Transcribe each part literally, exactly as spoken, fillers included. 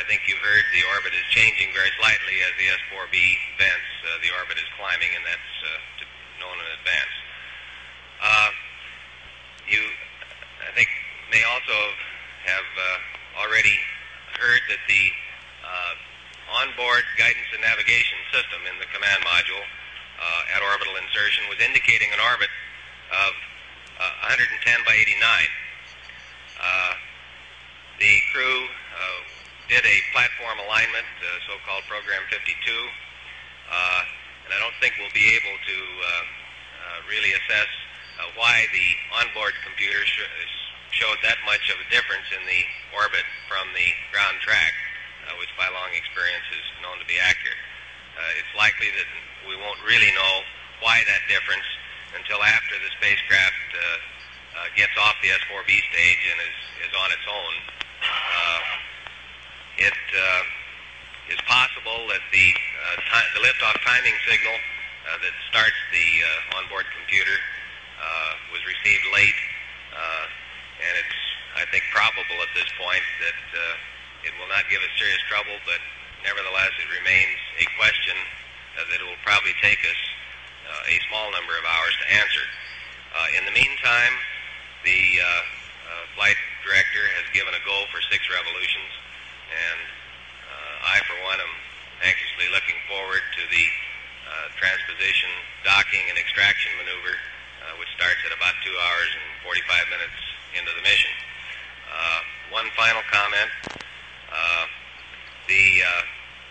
I think you've heard, the orbit is changing very slightly as the S four B vents. Uh, the orbit is climbing, and that's uh, to, known in advance. Uh, you, I think, may also have uh, already heard that the uh, onboard guidance and navigation system in the command module uh, at orbital insertion was indicating an orbit of uh, one hundred ten by eighty-nine. Uh, the crew uh, did a platform alignment, uh, so-called Program fifty-two, uh, and I don't think we'll be able to uh, uh, really assess uh, why the onboard computer sh showed that much of a difference in the orbit from the ground track, uh, which by long experience is known to be accurate. Uh, it's likely that we won't really know why that difference until after the spacecraft uh, uh, gets off the S four B stage and is, is on its own. Uh, it uh, is possible that the, uh, the liftoff timing signal uh, that starts the uh, onboard computer uh, was received late, uh, and it's, I think, probable at this point that uh, it will not give us serious trouble, but nevertheless it remains a question uh, that it will probably take us uh, a small number of hours to answer. Uh, in the meantime, the uh, uh, flight director has given a go for six revolutions, and uh, I, for one, am anxiously looking forward to the uh, transposition, docking, and extraction maneuver, uh, which starts at about two hours and forty-five minutes into the mission. Uh, one final comment. Uh, the uh,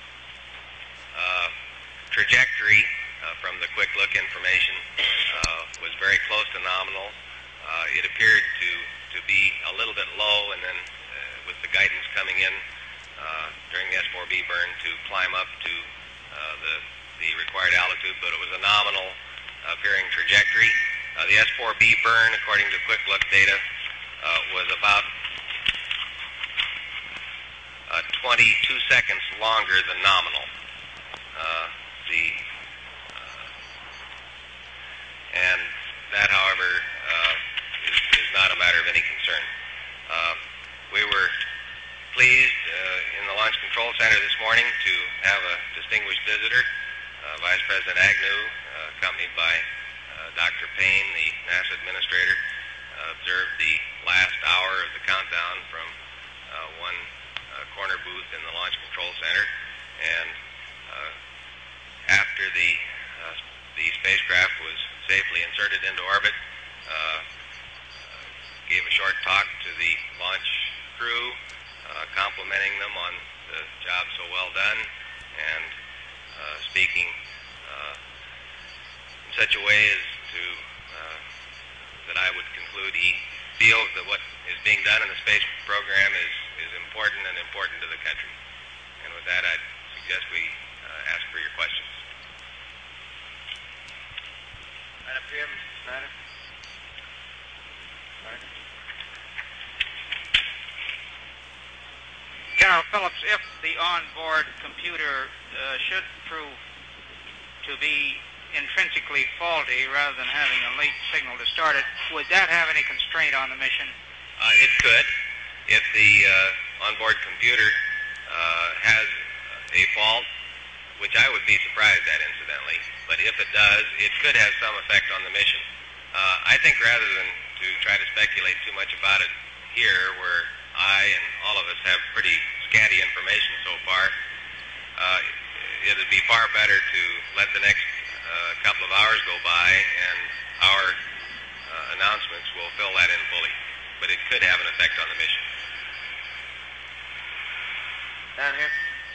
uh, trajectory uh, from the quick look information uh, was very close to nominal. Uh, it appeared to, to be a little bit low, and then uh, with the guidance coming in uh, during the S four B burn to climb up to uh, the, the required altitude, but it was a nominal uh, appearing trajectory. Uh, the S four B burn, according to quick look data, uh, was about uh, twenty-two seconds longer than nominal. Uh, the uh, and that, however, uh, is, is not a matter of any concern. Uh, we were pleased uh, in the Launch Control Center this morning to have a distinguished visitor, uh, Vice President Agnew, uh, accompanied by uh, Doctor Payne, the NASA administrator, uh, observed the last hour of the countdown from uh, one uh, corner booth in the Launch Control Center, and uh, after the uh, the spacecraft was safely inserted into orbit, uh, uh, gave a short talk to the launch crew, uh, complimenting them on the job so well done, and uh, speaking uh, in such a way as to uh, that I would conclude he feels that what is being done in the space program is, is important and important to the country. And with that, I'd suggest we uh, ask for your questions. Madam Chair, Mister Snyder. General Phillips, if the onboard computer uh, should prove to be intrinsically faulty rather than having a late signal to start it, would that have any constraint on the mission? Uh, it could. If the uh, onboard computer uh, has a fault, which I would be surprised at, incidentally, but if it does, it could have some effect on the mission. Uh, I think rather than to try to speculate too much about it here, where I and all of us have pretty scanty information so far, uh, it would be far better to let the next uh, couple of hours go by, and our uh, announcements will fill that in fully. But it could have an effect on the mission. Down here.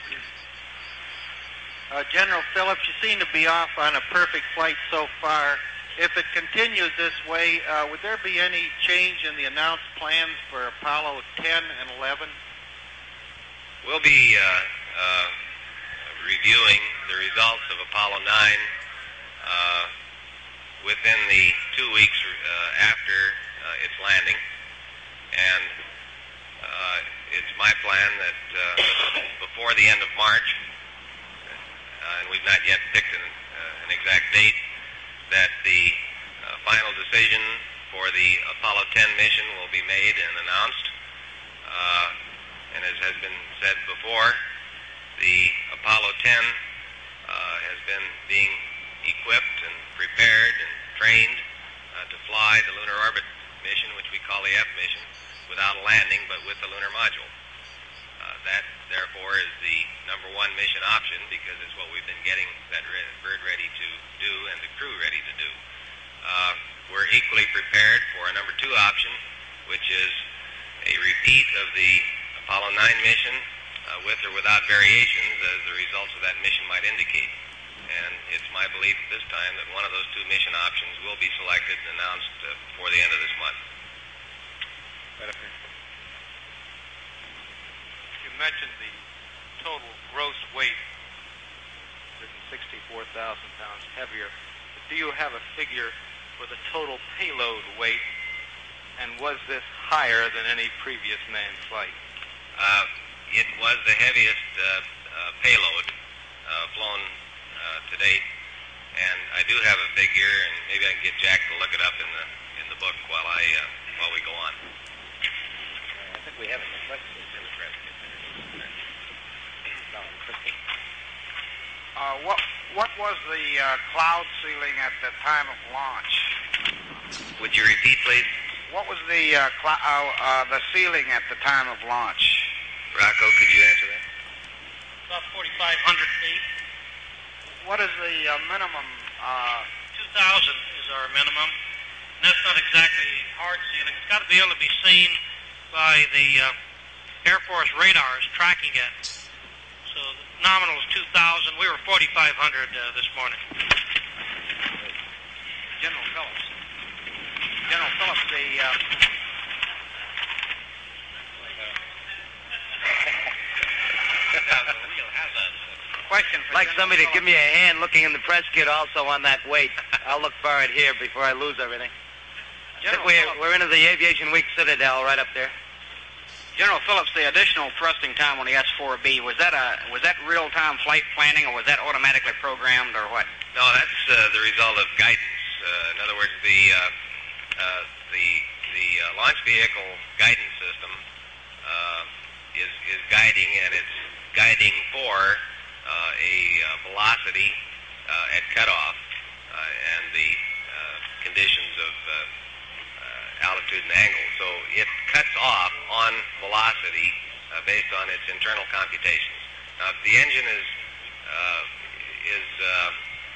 Uh, General Phillips, you seem to be off on a perfect flight so far. If it continues this way, uh, would there be any change in the announced plans for Apollo ten and eleven? We'll be uh, uh, reviewing the results of Apollo nine uh, within the two weeks uh, after uh, its landing. And uh, it's my plan that uh, before the end of March, uh, and we've not yet picked an, uh, an exact date, that the uh, final decision for the Apollo ten mission will be made and announced. Uh, And as has been said before, the Apollo ten uh, has been being equipped and prepared and trained uh, to fly the lunar orbit mission, which we call the F mission, without a landing but with the lunar module. Uh, that, therefore, is the number one mission option because it's what we've been getting that re- bird ready to do and the crew ready to do. Uh, we're equally prepared for a number two option, which is a repeat of the Apollo nine mission uh, with or without variations as the results of that mission might indicate. And it's my belief at this time that one of those two mission options will be selected and announced uh, before the end of this month. Right up here. You mentioned the total gross weight, one hundred sixty-four thousand pounds heavier. Do you have a figure for the total payload weight, and was this higher than any previous manned flight? Uh, it was the heaviest uh, uh, payload uh, flown uh, to date, and I do have a figure, and maybe I can get Jack to look it up in the in the book while I uh, while we go on. I think we have it. Let's see. Uh, what what was the uh, cloud ceiling at the time of launch? Would you repeat, please? What was the uh, cl- uh, uh, the ceiling at the time of launch? Rocco, could you answer that? About forty-five hundred feet. What is the uh, minimum? Uh, two thousand is our minimum. And that's not exactly hard ceiling. It's got to be able to be seen by the uh, Air Force radars tracking it. So the nominal is two thousand. We were forty-five hundred uh, this morning. General Phillips. General Phillips, the uh, question for I'd like General somebody to Phillips. give me a hand looking in the press kit also on that weight. I'll look for it here before I lose everything. I think General we're, Phillips. we're into the Aviation Week Citadel right up there. General Phillips, the additional thrusting time on the S four B, was that a was that real-time flight planning, or was that automatically programmed, or what? No, that's uh, the result of guidance. Uh, in other words, the uh, uh, the the uh, launch vehicle guidance system uh, is is guiding, and it's guiding for uh, a uh, velocity uh, at cutoff uh, and the uh, conditions of uh, uh, altitude and angle. So it cuts off on velocity uh, based on its internal computations. Now, if the engine is uh, is uh,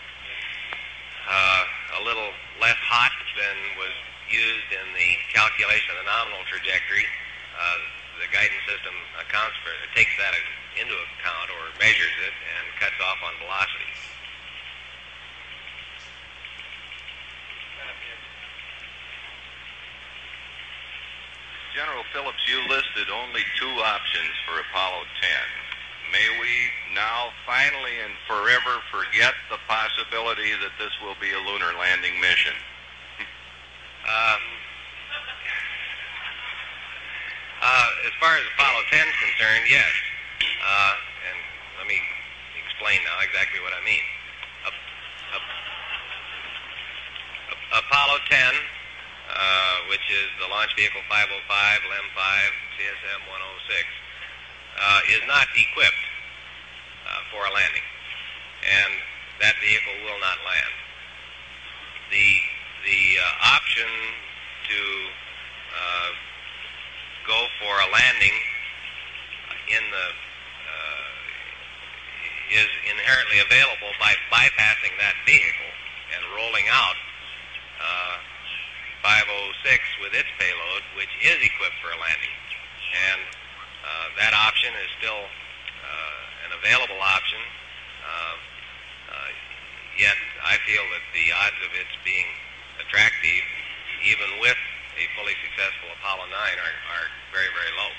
uh, a little less hot than was used in the calculation of the nominal trajectory, uh, the guidance system accounts for it, takes that into account or measures it and cuts off on velocity. General Phillips, you listed only two options for Apollo ten. May we now finally and forever forget the possibility that this will be a lunar landing mission? Um, uh, as far as Apollo ten is concerned, yes. Uh, and let me explain now exactly what I mean. A- a- a- Apollo ten, uh, which is the launch vehicle five oh five, L E M five, C S M one oh six, uh, is not equipped uh, for a landing, and that vehicle will not land. The the uh, option to uh, go for a landing in the uh, is inherently available by bypassing that vehicle and rolling out uh, five oh six with its payload, which is equipped for a landing. And uh, that option is still uh, an available option, uh, uh, yet I feel that the odds of its being attractive, even with a fully successful Apollo nine, are, are very, very low.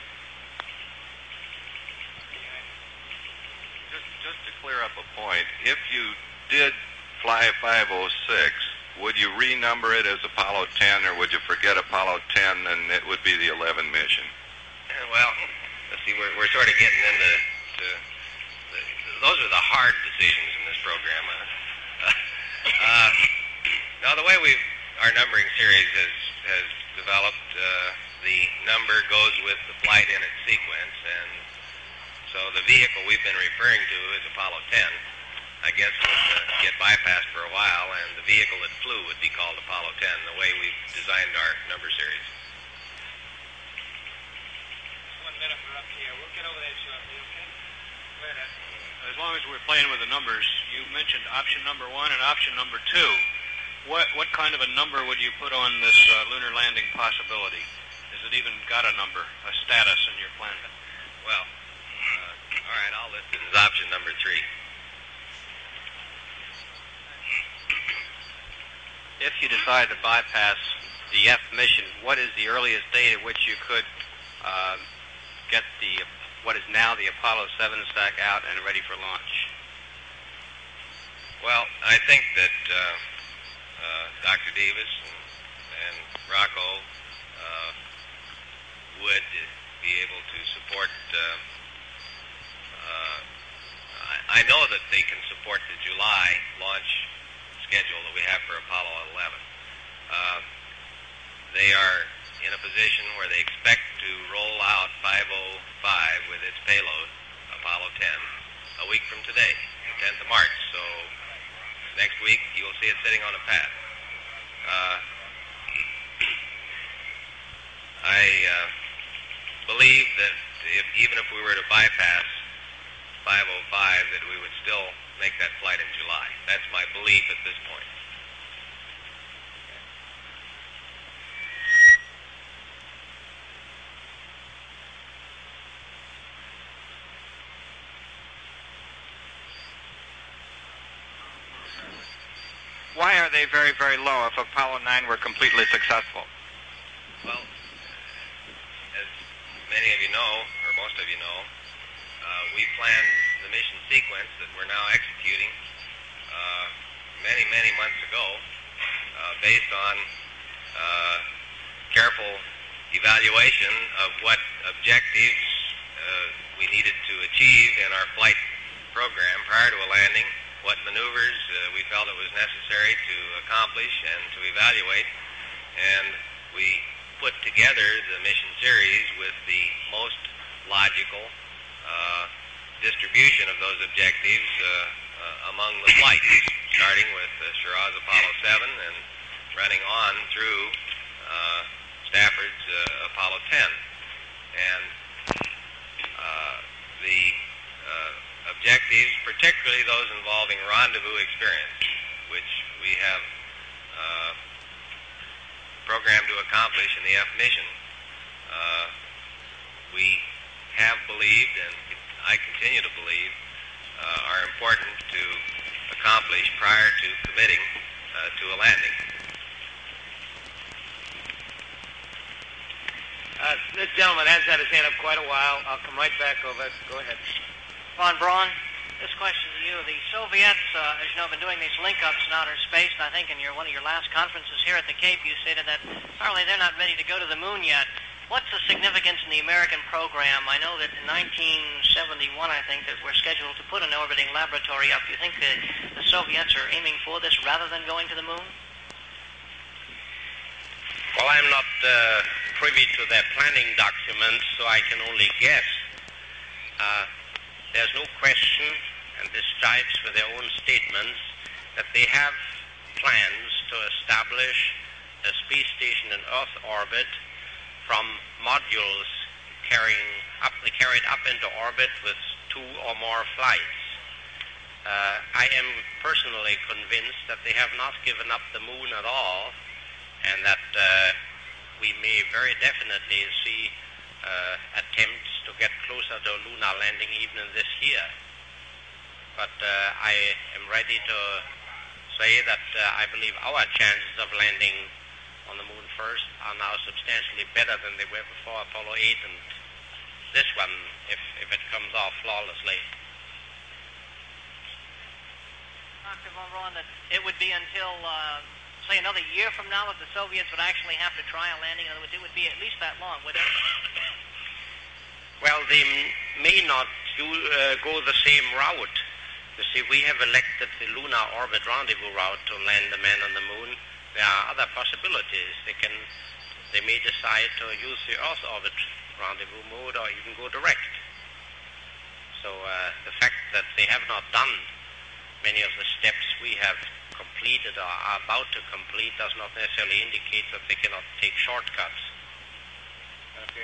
Just, just to clear up a point, if you did fly five oh six, would you renumber it as Apollo ten, or would you forget Apollo ten and it would be the eleven mission? Well, let's see, we're, we're sort of getting into to the, those are the hard decisions in this program. Uh, uh, now, the way we've our numbering series has has developed, uh, the number goes with the flight in its sequence, and so the vehicle we've been referring to is Apollo ten. I guess would uh, get bypassed for a while, and the vehicle that flew would be called Apollo ten, the way we've designed our number series. One minute, we're up here. We'll get over that shortly, okay? Go ahead, Ed. As long as we're playing with the numbers, you mentioned option number one and option number two. What what kind of a number would you put on this uh, lunar landing possibility? Has it even got a number, a status in your plan? Well, uh, all right, I'll list it as option number three. If you decide to bypass the F mission, what is the earliest date at which you could uh, get the what is now the Apollo seven stack out and ready for launch? Well, I think that uh, uh, Doctor Davis and, and Rocco uh, would be able to support. Uh, uh, I, I know that they can support the July launch schedule that we have for Apollo eleven. Uh, they are in a position where they expect to roll out five oh five with its payload, Apollo ten, a week from today, the tenth of March. So next week you'll see it sitting on a pad. Uh, I uh, believe that if, even if we were to bypass five oh five, that we would still make that flight in July. That's my belief at this point. Why are they very, very low if Apollo nine were completely successful? Well, as many of you know, or most of you know, uh, we planned the mission sequence that we're now executing uh, many, many months ago uh, based on uh, careful evaluation of what objectives uh, we needed to achieve in our flight program prior to a landing, what maneuvers uh, we felt it was necessary to accomplish and to evaluate, and we put together the mission series with the most logical uh, distribution of those objectives uh, uh, among the flights, starting with uh, Shiraz Apollo seven and running on through uh, Stafford's uh, Apollo ten. And uh, the uh, objectives, particularly those involving rendezvous experience, which we have uh, programmed to accomplish in the F mission, uh, we have believed, and I continue to believe, uh, are important to accomplish prior to committing uh, to a landing. Uh, this gentleman has had his hand up quite a while. I'll come right back over. Go ahead. Von Braun, this question to you. The Soviets, uh, as you know, have been doing these link-ups in outer space, and I think in your one of your last conferences here at the Cape, you stated that apparently they're not ready to go to the moon yet. What's the significance in the American program? I know that in nineteen seventy-one, I think, that we're scheduled to put an orbiting laboratory up. Do you think that the Soviets are aiming for this rather than going to the moon? Well, I'm not uh, privy to their planning documents, so I can only guess. Uh, there's no question, and this jives with their own statements, that they have plans to establish a space station in Earth orbit from modules carrying up, carried up into orbit with two or more flights. Uh, I am personally convinced that they have not given up the moon at all, and that uh, we may very definitely see uh, attempts to get closer to a lunar landing even in this year. But uh, I am ready to say that uh, I believe our chances of landing on the moon first are now substantially better than they were before Apollo eight, and this one, if, if it comes off flawlessly. Doctor Von Braun, that it would be until, uh, say, another year from now that the Soviets would actually have to try a landing. In other words, it would be at least that long, would it? Well, they m- may not do, uh, go the same route. You see, we have elected the lunar orbit rendezvous route to land the man on the moon. There are other possibilities. They can they may decide to use the Earth orbit rendezvous mode or even go direct. So uh, the fact that they have not done many of the steps we have completed or are about to complete does not necessarily indicate that they cannot take shortcuts. Okay.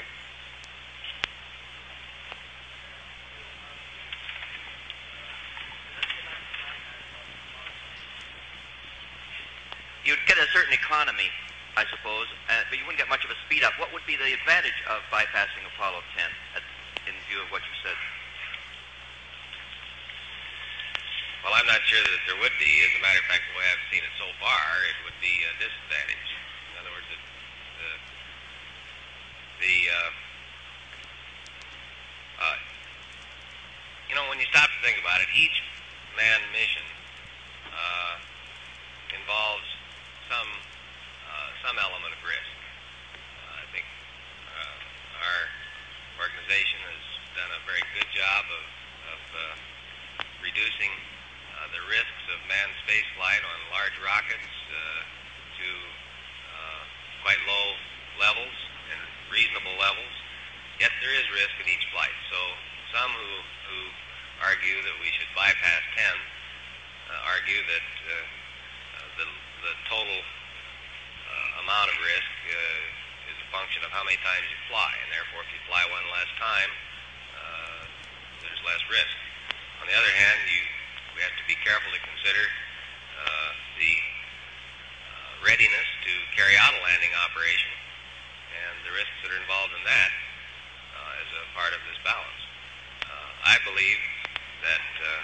You'd get a certain economy, I suppose, uh, but you wouldn't get much of a speed up. What would be the advantage of bypassing Apollo ten at, in view of what you said? Well, I'm not sure that there would be. As a matter of fact, the way I've seen it so far, it would be a disadvantage. In other words, the the, the uh, uh, you know, when you stop to think about it, each manned mission uh, involves some uh, some element of risk. Uh, I think uh, our organization has done a very good job of, of uh, reducing uh, the risks of manned space flight on large rockets uh, to uh, quite low levels and reasonable levels. Yet there is risk in each flight. So some who, who argue that we should bypass ten uh, argue that uh, uh, the, the total uh, amount of risk uh, is a function of how many times you fly, and therefore if you fly one less time, uh, there's less risk. On the other hand, you we have to be careful to consider uh, the uh, readiness to carry out a landing operation and the risks that are involved in that uh, as a part of this balance. Uh, I believe that uh,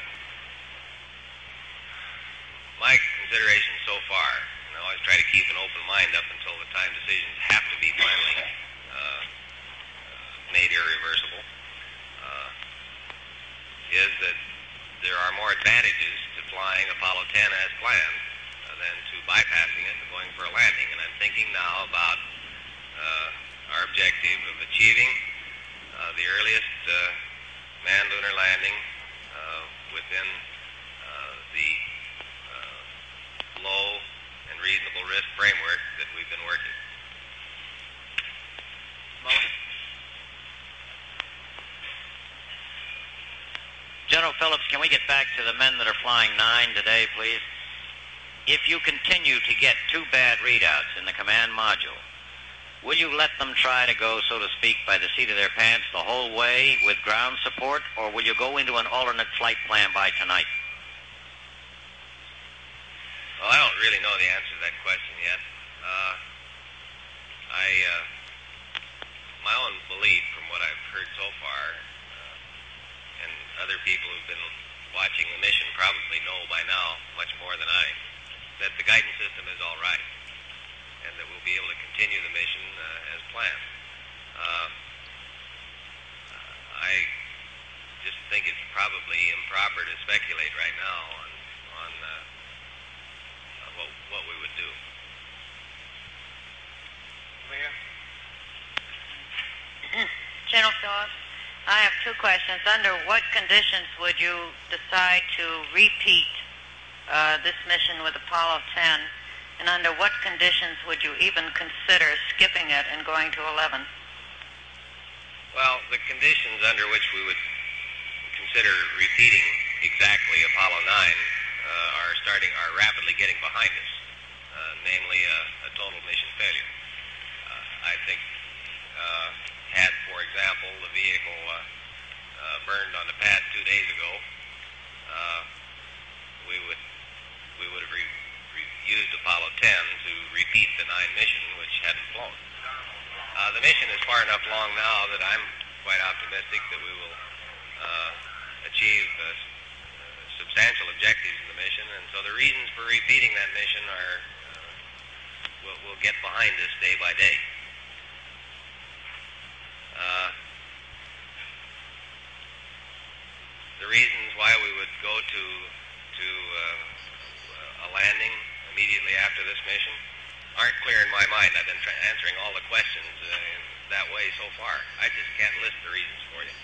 my considerations so far, and I always try to keep an open mind up until the time decisions have to be finally uh, uh, made irreversible, uh, is that there are more advantages to flying Apollo ten as planned uh, than to bypassing it and going for a landing. And I'm thinking now about uh, our objective of achieving uh, the earliest uh, manned lunar landing uh, within uh, the uh, low and reasonable risk framework that we've been working. Mullen? General Phillips, can we get back to the men that are flying nine today, please? If you continue to get two bad readouts in the command module, will you let them try to go, so to speak, by the seat of their pants the whole way with ground support, or will you go into an alternate flight plan by tonight? Well, I don't really know the answer to that question yet. Uh, I, uh, my own belief from what I've heard so far, and other people who've been watching the mission probably know by now, much more than I, that the guidance system is all right, and that we'll be able to continue the mission uh, as planned. Uh, I just think it's probably improper to speculate right now on, on uh, uh, what, what we would do. Mayor? General Phillips, I have two questions. Under what conditions would you decide to repeat uh, this mission with Apollo ten? And under what conditions would you even consider skipping it and going to eleven? Well, the conditions under which we would consider repeating exactly Apollo nine uh, are starting, are rapidly getting behind us, uh, namely a, a total mission failure. Uh, I think uh, had, for example, the vehicle uh, uh, burned on the pad two days ago, uh, we would we would have re- re- used Apollo ten to repeat the nine mission, which hadn't flown. Uh, the mission is far enough along now that I'm quite optimistic that we will uh, achieve uh, substantial objectives in the mission, and so the reasons for repeating that mission are uh, will, will get behind us day by day. Uh, the reasons why we would go to to uh, a landing immediately after this mission aren't clear in my mind. I've been tra- answering all the questions uh, in that way so far. I just can't list the reasons for you.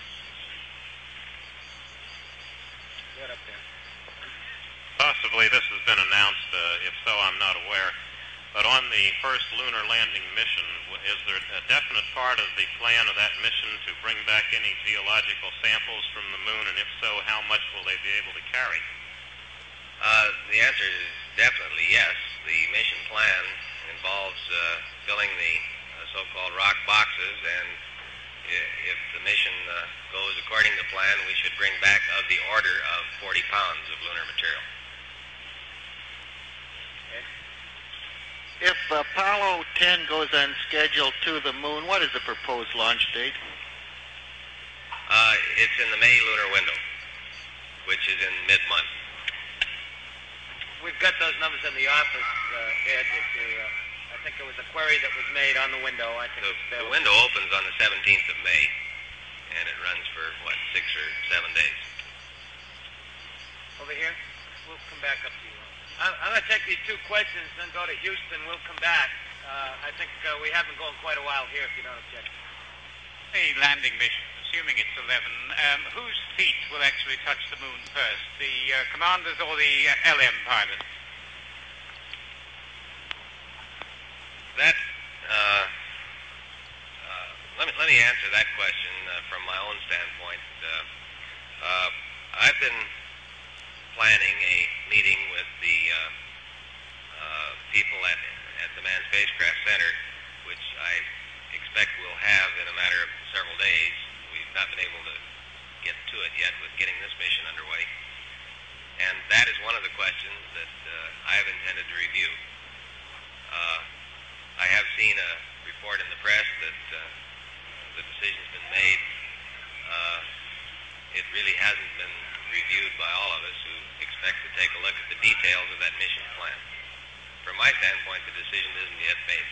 Get up there. Possibly this has been announced. Uh, if so, I'm not aware. But on the first lunar landing mission, w- is there a definite part of the plan of that mission to bring back any geological samples from the moon, and if so, how much will they be able to carry? Uh, the answer is definitely yes. The mission plan involves uh, filling the uh, so-called rock boxes, and i- if the mission uh, goes according to plan, we should bring back of the order of forty pounds of lunar material. If Apollo ten goes on schedule to the moon, what is the proposed launch date? Uh, it's in the May lunar window, which is in mid-month. We've got those numbers in the office, uh, Ed. If you, uh, I think there was a query that was made on the window. I think The, it's the available. window opens on the seventeenth of May, and it runs for, what, six or seven days. Over here? We'll come back up to you. I'm, I'm going to take these two questions, then go to Houston. We'll come back. Uh, I think uh, we have been going quite a while here, if you don't object. The landing mission, assuming it's eleven, um, whose feet will actually touch the moon first, the uh, commanders or the uh, L M pilots? That, uh, uh, let me let me answer that question uh, from my own standpoint. Uh, uh, I've been planning a meeting with the uh, uh, people at at the Manned Spacecraft Center, which I expect we'll have in a matter of several days. We've not been able to get to it yet with getting this mission underway, and that is one of the questions that uh, I have intended to review. Uh, I have seen a report in the press that uh, the decision's been made. Uh, it really hasn't been reviewed by all of us who expect to take a look at the details of that mission plan. From my standpoint, the decision isn't yet made.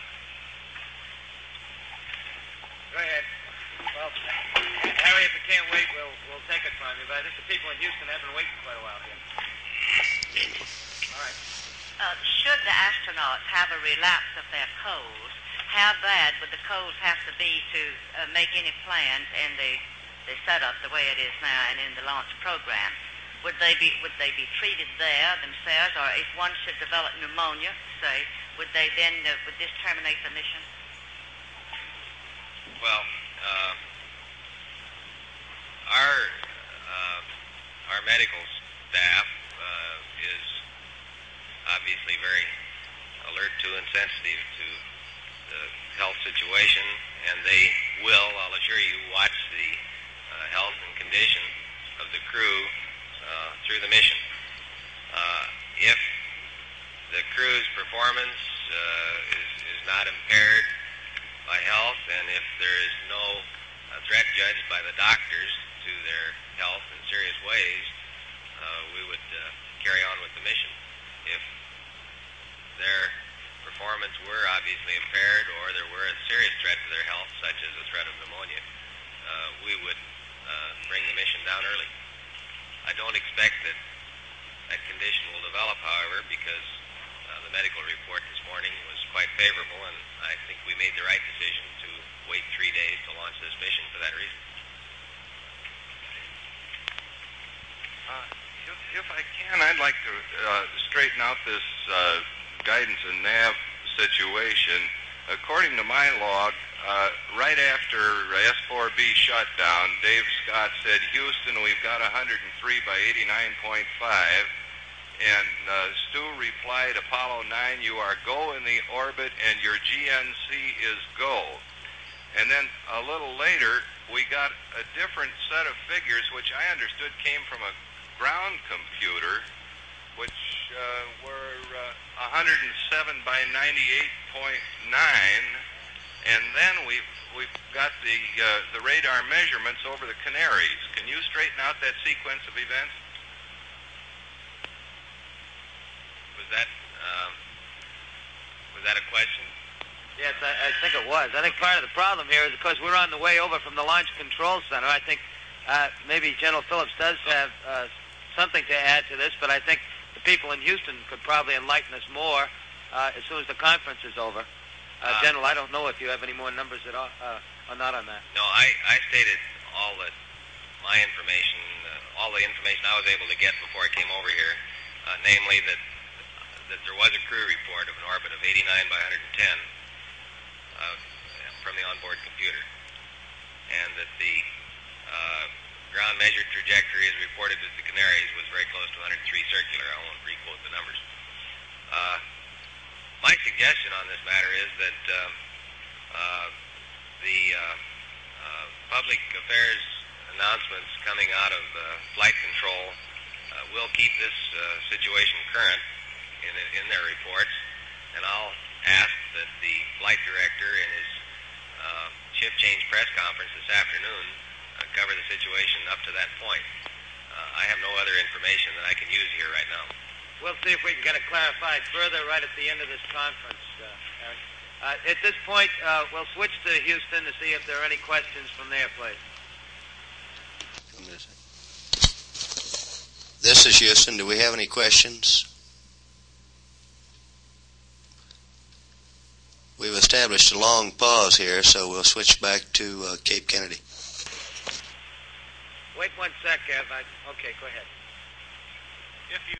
Go ahead. Well, Harry, if you can't wait, we'll we'll take it from you. But I think the people in Houston have been waiting quite a while here. All right. Uh, should the astronauts have a relapse of their colds, how bad would the colds have to be to uh, make any plans in the, the setup the way it is now and in the launch program? Would they be would they be treated there themselves, or if one should develop pneumonia, say, would they then uh, would this terminate the mission? Well, uh, our uh, our medical staff uh, is obviously very alert to and sensitive to the health situation, and they will, I'll assure you, watch the uh, health and condition of the crew uh, through the mission. Uh, if the crew's performance uh, is, is not impaired by health, and if there is no uh, threat judged by the doctors to their health in serious ways, uh, we would uh, carry on with the mission. If their performance were obviously impaired, or there were a serious threat to their health, such as a threat of pneumonia, uh, we would uh, bring the mission down early. I don't expect that that condition will develop, however, because uh, the medical report this morning was quite favorable, and I think we made the right decision to wait three days to launch this mission for that reason. Uh, if, if I can, I'd like to uh, straighten out this uh, guidance and nav situation. According to my log, uh, right after S four B shutdown, Dave Scott said, Houston, we've got one hundred three by eighty-nine point five. And uh, Stu replied, Apollo nine, you are go in the orbit and your G N C is go. And then a little later, we got a different set of figures, which I understood came from a ground computer, which uh, were uh, one hundred seven by ninety-eight point nine. And then we've, we've got the, uh, the radar measurements over the Canaries. Can you straighten out that sequence of events? Was that um, was that a question? Yes, I, I think it was. I think part of the problem here is because we're on the way over from the Launch Control Center. I think uh, maybe General Phillips does have uh, something to add to this, but I think the people in Houston could probably enlighten us more uh, as soon as the conference is over. Uh, Uh, General, I don't know if you have any more numbers at all, uh, or not on that. No, I, I stated all that my information, uh, all the information I was able to get before I came over here, uh, namely that that there was a crew report of an orbit of eighty-nine by one hundred ten uh, from the onboard computer, and that the uh, ground measured trajectory as reported at the Canaries was very close to one hundred three circular. I won't re-quote the numbers. Uh, my suggestion on this matter is that uh, uh, the uh, uh, public affairs announcements coming out of uh, flight control uh, will keep this uh, situation current in, in their reports, and I'll ask that the flight director in his uh, shift change press conference this afternoon uh, cover the situation up to that point. Uh, I have no other information that I can use here right now. We'll see if we can get it clarified further right at the end of this conference, uh, Aaron. Uh, at this point, uh, we'll switch to Houston to see if there are any questions from their place. This is Houston. Do we have any questions? We've established a long pause here, so we'll switch back to uh, Cape Kennedy. Wait one sec, Ev. I, okay, go ahead. If you